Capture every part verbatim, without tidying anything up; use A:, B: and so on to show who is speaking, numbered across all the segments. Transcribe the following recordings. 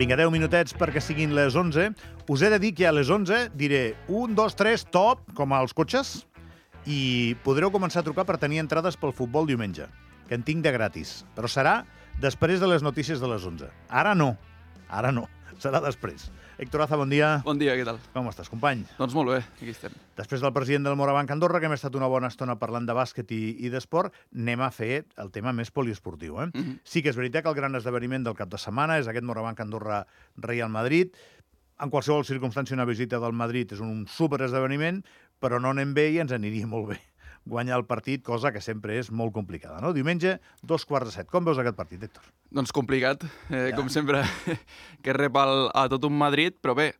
A: Vinga, deu minutets perquè siguin les onze. Us he de dir que a les onze diré un, dos, tres, top, com als cotxes, i podreu començar a trucar per tenir entrades pel futbol diumenge, que en tinc de gratis. Però serà després de les notícies de les onze. Ara no. Ara no. Serà després. Héctor Aza, bon dia.
B: Bon dia, què tal?
A: Com estàs, company?
B: Doncs molt bé, aquí estem.
A: Després del president del Morabanc Andorra, que hem estat una bona estona parlant de bàsquet i, i d'esport, anem a fer el tema més poliesportiu. Eh?
B: Mm-hmm.
A: Sí que és veritat que el gran esdeveniment del cap de setmana és aquest Morabanc Andorra Real Madrid. En qualsevol circumstància, una visita del Madrid és un superesdeveniment, però no anem bé i ens aniria molt bé guanyar el partit, cosa que sempre és molt complicada, no? Diumenge, dos quarts de set. Com veus aquest partit, Héctor?
B: Doncs complicat, eh,
A: Ja.
B: com sempre, que rep el, a tot un Madrid, però bé,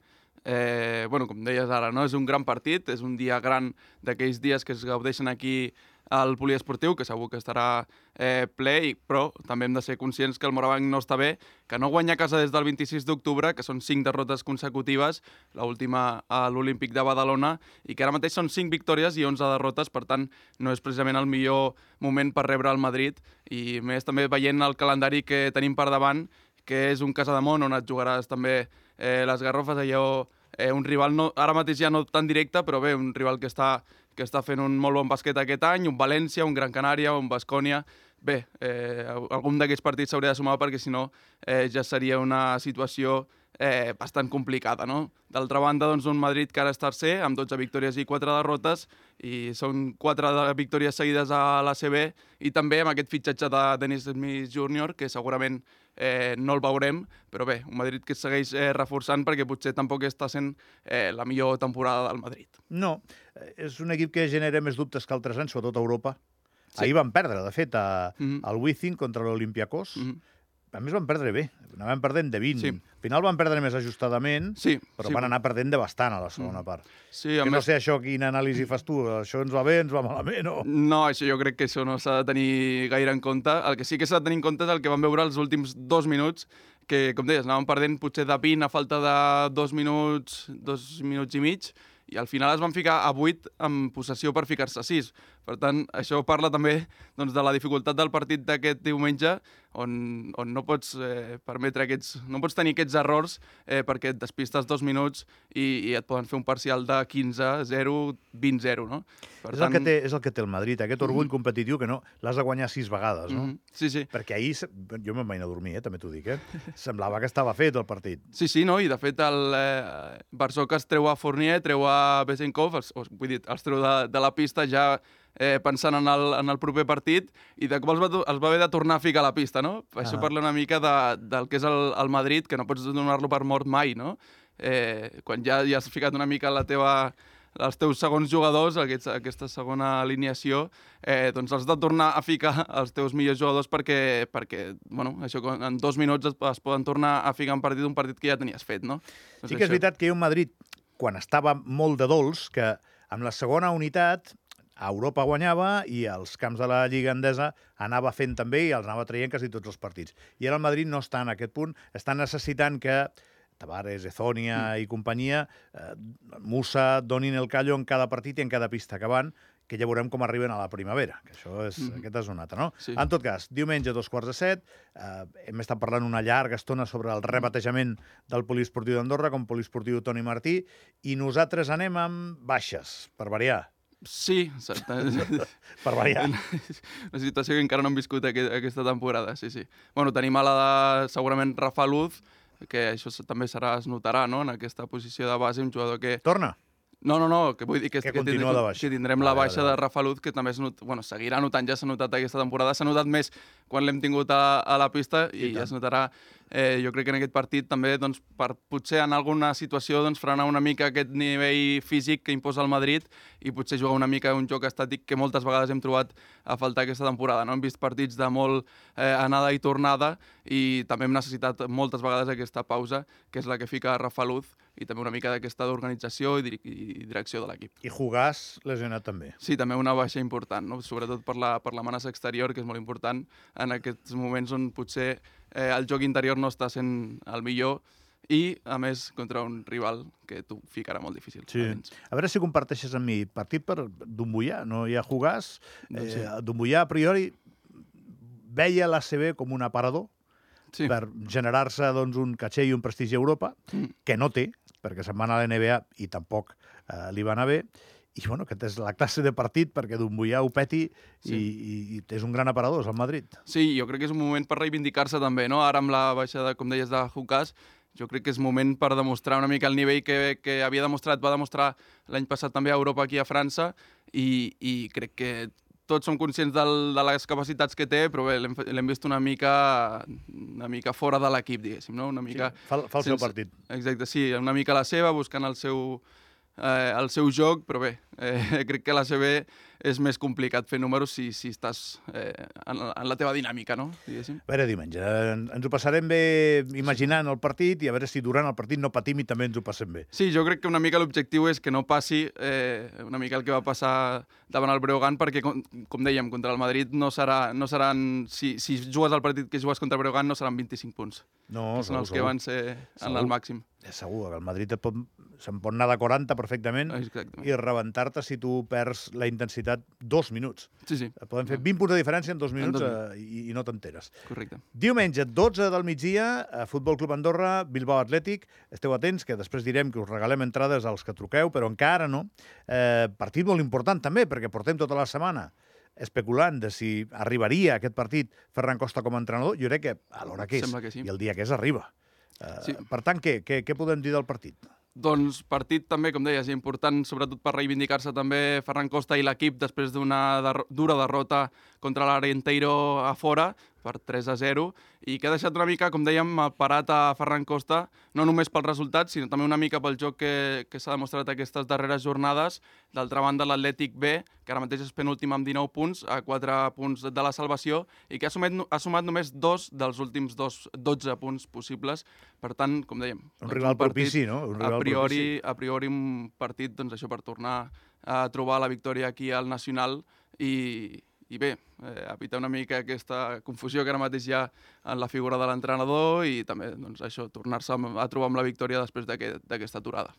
B: eh, bueno, com deies ara, no? És un gran partit, és un dia gran d'aquells dies que es gaudeixen aquí al poliesportiu, que segur que estarà eh, ple, i, però també hem de ser conscients que el Morabanc no està bé, que no guanya a casa des del vint-i-sis d'octubre, que són cinc derrotes consecutives, l'última a l'Olímpic de Badalona, i que ara mateix són cinc victòries i onze derrotes, per tant, no és precisament el millor moment per rebre el Madrid, i més també veient el calendari que tenim per davant, que és un Casademont on et jugaràs també eh, les Garrofes, allò, eh, un rival no, ara mateix ja no tan directe, però bé, un rival que està que està fent un molt bon basquet aquest any, un València, un Gran Canària, un Baskonia. Bé, eh, algun d'aquests partits s'hauria de sumar perquè, si no, eh, ja seria una situació eh, bastant complicada, no? D'altra banda, doncs, un Madrid que ara és tercer, amb dotze victòries i quatre derrotes, i són quatre victòries seguides a l'A C B, i també amb aquest fitxatge de Dennis Smith júnior, que segurament eh, no el veurem, però bé, un Madrid que es segueix eh, reforçant perquè potser tampoc està sent eh, la millor temporada del Madrid.
A: No, és un equip que genera més dubtes que altres anys, sobretot a Europa.
B: Sí.
A: Ahir van perdre, de fet, a,
B: Mm-hmm.
A: al Wizzing contra l'Olympiakos.
B: Mm-hmm.
A: A més, van perdre bé. Anaven perdent de vint.
B: Sí.
A: Al final van perdre més ajustadament,
B: Sí,
A: però
B: sí.
A: van anar perdent de bastant a la segona part.
B: Sí,
A: Que
B: a
A: no
B: més...
A: sé això, quina anàlisi fas tu. Això ens va bé, ens va malament, o...
B: No, això jo crec que això no s'ha de tenir gaire en compte. El que sí que s'ha de tenir en compte és el que vam veure els últims dos minuts, que, com deies, anàvem perdent potser de vint a falta de dos minuts, dos minuts i mig, i al final es van ficar a vuit amb possessió per ficar-se a sis. Per tant, això parla també doncs, de la dificultat del partit d'aquest diumenge, on, on no pots eh, permetre aquests, no pots tenir aquests errors eh, perquè et despistes dos minuts i, i et poden fer un parcial de quinze a zero, vint a zero, no? Per
A: És, el que té, és el que té el Madrid, aquest orgull mm-hmm. competitiu que no l'has de guanyar sis vegades, no?
B: Mm-hmm. Sí, sí.
A: Perquè ahir, jo me'n vaig anar a dormir, eh, també t'ho dic, eh? Semblava que estava fet el partit.
B: Sí, sí, no? I de fet el eh, Barçoca es treu a Fournier, treu a Bezenkov, els, o, vull dir, els treu de, de la pista ja eh, pensant en el, en el proper partit, i de cop els va, els va haver de tornar a ficar a la pista, no? Ah. Això parla una mica de, del que és el, el Madrid, que no pots donar-lo per mort mai, no? Eh, quan ja, ja has ficat una mica la teva, els teus segons jugadors, aquests, aquesta segona alineació, eh, doncs has de tornar a ficar els teus millors jugadors perquè, perquè bueno, això, en dos minuts es, es poden tornar a ficar en partit un partit que ja tenies fet, no? Doncs
A: sí que és
B: això...
A: veritat que hi ha un Madrid, quan estava molt de dolç, que amb la segona unitat a Europa guanyava i als camps de la Lliga Endesa anava fent també i els anava traient quasi tots els partits. I ara el Madrid no està en aquest punt, està necessitant que Tavares, Ezonia mm. i companyia, eh, Musa, donin el callo en cada partit i en cada pista que van, que ja veurem com arriben a la primavera, que això és, mm. aquest és un altre, no?
B: Sí.
A: En tot cas, diumenge, dos quarts de set, eh, hem estat parlant una llarga estona sobre el rebatejament del poliesportiu d'Andorra com poliesportiu Toni Martí, i nosaltres anem amb baixes, per variar.
B: Sí, exacte.
A: Per variar.
B: Una situació que encara no hem viscut aquest, aquesta temporada, sí, sí. Bueno, tenim a la de, segurament, Rafa Luz, que això també serà, es notarà, no?, en aquesta posició de base, un jugador que...
A: Torna?
B: No, no, no, que vull dir que,
A: que,
B: que,
A: continua
B: tindrem,
A: de baixa.
B: que tindrem la baixa de Rafa Luz, que també es not, bueno, seguirà notant, ja s'ha notat aquesta temporada, s'ha notat més quan l'hem tingut a, a la pista i, I ja es notarà, eh, jo crec que en aquest partit també, doncs, per potser en alguna situació doncs, frenar una mica aquest nivell físic que imposa el Madrid i potser jugar una mica un joc estàtic que moltes vegades hem trobat a faltar aquesta temporada, no? Hem vist partits de molt eh, anada i tornada i també hem necessitat moltes vegades aquesta pausa, que és la que fica Rafa Luz, i també una mica d'aquesta d'organització i, i direcció de l'equip.
A: I Jugàs lesionat també.
B: Sí, també una baixa important, no? Sobretot per la, per la amenaça exterior, que és molt important en aquests moments on potser eh, el joc interior no està sent el millor i, a més, contra un rival que t'ho ficarà molt difícil.
A: Sí. A veure si comparteixes amb mi partit per Dumbullà, no hi ha Jugàs.
B: Doncs sí.
A: Eh, Dumbullà, a priori, veia l'A C B com un aparador,
B: sí.
A: per generar-se doncs, un caché i un prestigi a Europa, mm. que no té, perquè se'n va anar a l'N B A i tampoc eh, li va anar bé. I bueno, aquest és la classe de partit perquè Don Bullà ho peti sí. i, i, i és un gran aparador, el Madrid.
B: Sí, jo crec que és un moment per reivindicar-se també, no? Ara amb la baixada, com deies, de Hukas, jo crec que és moment per demostrar una mica el nivell que, que havia demostrat, va demostrar l'any passat també a Europa, aquí a França, i, i crec que tots som conscients del, de les capacitats que té, però bé, l'hem vist una mica, una mica fora de l'equip, diguéssim, no? Una mica...
A: Sí, fa, fa el sense... seu partit.
B: Exacte, sí, una mica la seva, buscant el seu, eh, el seu joc, però bé, eh, crec que la C B és més complicat fer números si, si estàs eh, en, en la teva dinàmica, no? Diguéssim.
A: A veure, diumenge, ens ho passarem bé imaginant el partit i a veure si durant el partit no patim i també ens ho passem bé.
B: Sí, jo crec que una mica l'objectiu és que no passi eh, una mica el que va passar davant el Breogán, perquè, com, com dèiem, contra el Madrid no, serà, no seran... Si, si jugues al partit que jugues contra el Breogán no seran vint-i-cinc punts.
A: No,
B: que són
A: segur,
B: els que van ser en el màxim.
A: És segur, que el Madrid pot, se'n pot anar de quaranta perfectament
B: Exactament.
A: I rebentar-te si tu perds la intensitat dos minuts.
B: Sí, sí.
A: Poden fer vint punts de diferència en dos minuts,
B: dos
A: eh, i, i no t'enteres.
B: Correcte.
A: Diumenge, dotze del migdia, a Futbol Club Andorra, Bilbao Atlètic. Esteu atents, que després direm que us regalem entrades als que truqueu, però encara no. Eh, partit molt important també, perquè portem tota la setmana especulant de si arribaria aquest partit Ferran Costa com a entrenador. Jo crec que a l'hora que és
B: que sí.
A: i el dia que és arriba. Uh,
B: sí.
A: Per tant, què, què, què podem dir del partit?
B: Doncs partit també, com deies, important sobretot per reivindicar-se també Ferran Costa i l'equip després d'una der dura derrota contra l'Arenteiro a fora per tres a zero i que ha deixat una mica, com dèiem, parat a Ferran Costa, no només pels resultats, sinó també una mica pel joc que, que s'ha demostrat aquestes darreres jornades. D'altra banda, l'Atlètic B, que ara mateix és penúltim amb dinou punts, a quatre punts de la salvació, i que ha sumat, ha sumat només dos dels últims dos, dotze punts possibles. Per tant, com dèiem...
A: Un rival
B: un partit,
A: propici, no? Un rival
B: a, priori,
A: propici.
B: a priori un partit, doncs això, per tornar a trobar la victòria aquí al Nacional i... I bé, eh, evitar una mica aquesta confusió que ara mateix hi ha en la figura de l'entrenador i també doncs, això, tornar-se a trobar amb la victòria després d'aquesta aquest, aturada.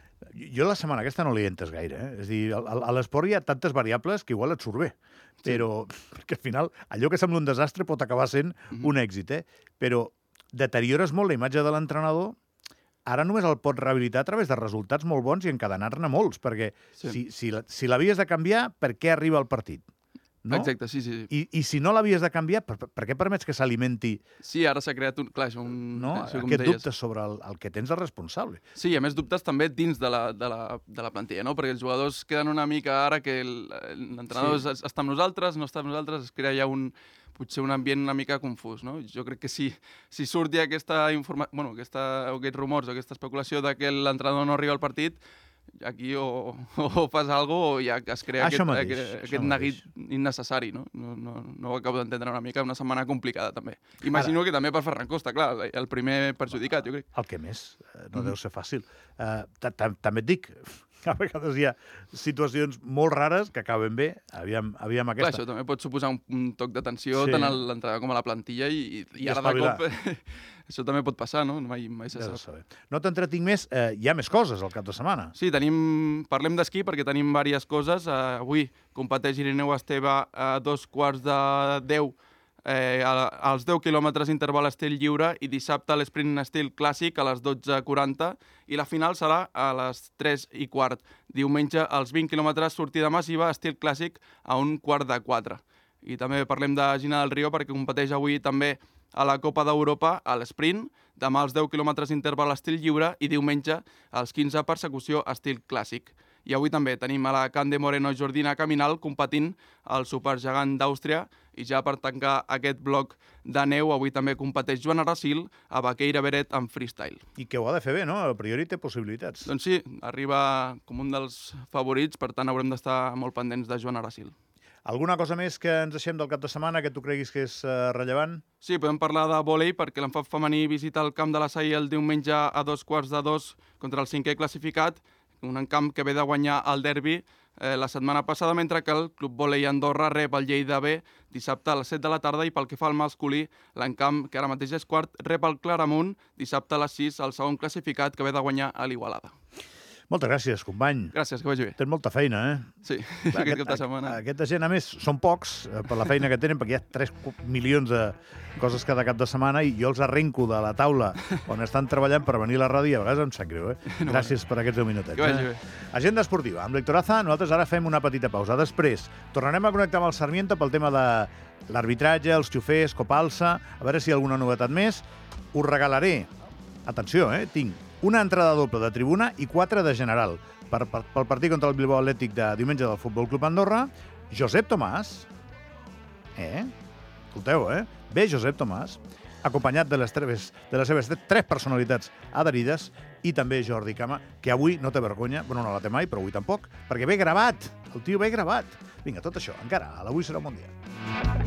A: Jo la setmana aquesta no li entes gaire. Eh? És a dir, a l'esport hi ha tantes variables que igual et surt bé, però sí. Perquè al final allò que sembla un desastre pot acabar sent mm-hmm. un èxit. Eh? Però deteriores molt la imatge de l'entrenador. Ara només el pots rehabilitar a través de resultats molt bons i encadenar-ne molts, perquè sí. si, si, si l'havies de canviar, per què arriba el partit? No?
B: Exacte, sí, sí.
A: I, I si no l'havies de canviar, per, per què permets que s'alimenti?
B: Sí, ara s'ha creat un... Clar, això un...
A: No?
B: Això,
A: Aquest dubte sobre el, el que tens el responsable.
B: Sí, a més dubtes també dins de la, de la, de la plantilla, no? Perquè els jugadors queden una mica ara que l'entrenador sí. està amb nosaltres, no està amb nosaltres, es crea ja un, potser un ambient una mica confús, no? Jo crec que si, si surt ja aquesta informa... bueno, aquesta, aquests rumors, aquesta especulació de que l'entrenador no arriba al partit, aquí o, o fas alguna cosa o ja es crea
A: això
B: aquest,
A: mateix,
B: aquest, aquest neguit innecessari, no? No, no, no ho acabo d'entendre una mica, una setmana complicada també. Imagino Ara, que també per Ferran Costa, clar, el primer perjudicat, jo crec.
A: El que més, no mm-hmm. deu ser fàcil. Uh, també et dic, a vegades hi ha situacions molt rares que acaben bé, aviam, aviam aquesta.
B: Clar, això també pot suposar un, un toc de tensió
A: sí.
B: tant a l'entrada com a la plantilla i, i, I ara de cop això també pot passar, no? Mai, mai se sap.
A: No t'entretinc més, eh, hi ha més coses al cap de setmana.
B: Sí, tenim, parlem d'esquí perquè tenim diverses coses. Uh, avui competeix Irineu Esteve a dos quarts de deu eh, als deu quilòmetres interval estil lliure i dissabte l'esprint estil clàssic a les dotze quaranta i la final serà a les tres i quart. Diumenge als vint quilòmetres sortida massiva estil clàssic a un quart de quatre. I també parlem de Gina del Rio perquè competeix avui també a la Copa d'Europa a l'esprint, demà als deu quilòmetres interval estil lliure i diumenge als quinze persecució estil clàssic. I avui també tenim a la Cande Moreno Jordina Caminal competint al supergegant d'Àustria i ja per tancar aquest bloc de neu avui també competeix Joan Aracil a Baqueira Beret en freestyle.
A: I que ho ha de fer bé, no? A priori té possibilitats.
B: Doncs sí, arriba com un dels favorits, per tant haurem d'estar molt pendents de Joan Aracil.
A: Alguna cosa més que ens deixem del cap de setmana que tu creguis que és uh, rellevant?
B: Sí, podem parlar de vòlei perquè l'enfant femení visita el camp de la Salle el diumenge a dos quarts de dos contra el cinquè classificat, un camp que ve de guanyar el derbi eh, la setmana passada, mentre que el Club Vòlei Andorra rep el Lleida B dissabte a les set de la tarda i pel que fa al masculí, l'encamp, que ara mateix és quart, rep el Claramunt dissabte a les sis, el segon classificat que ve de guanyar a l'Igualada.
A: Moltes gràcies, company.
B: Gràcies, que vagi bé.
A: Tens molta feina, eh?
B: Sí, aquest cap de setmana.
A: Aquesta gent, a més, són pocs eh, per la feina que tenen, perquè hi ha tres milions de coses cada cap de setmana i jo els arrenco de la taula on estan treballant per venir a la ràdio i a vegades em sap greu, eh? Gràcies per aquests deu minutets.
B: Que vagi bé.
A: Eh? Agenda esportiva. Amb l'Héctor Aza, nosaltres ara fem una petita pausa. Després tornarem a connectar amb el Sarmiento pel tema de l'arbitratge, els xofers, Copalsa, a veure si hi ha alguna novetat més. Us regalaré, atenció, eh? Tinc una entrada doble de tribuna i quatre de general per, per, pel partit contra el Bilbao Atlètic de diumenge del Futbol Club Andorra. Josep Tomàs, eh? Escolteu, eh? Ve Josep Tomàs, acompanyat de les, tres, de les seves tres personalitats adherides, i també Jordi Cama, que avui no té vergonya, bueno, no la té mai, però avui tampoc, perquè ve gravat, el tio ve gravat. Vinga, tot això, encara, a l'Avui serà un bon dia.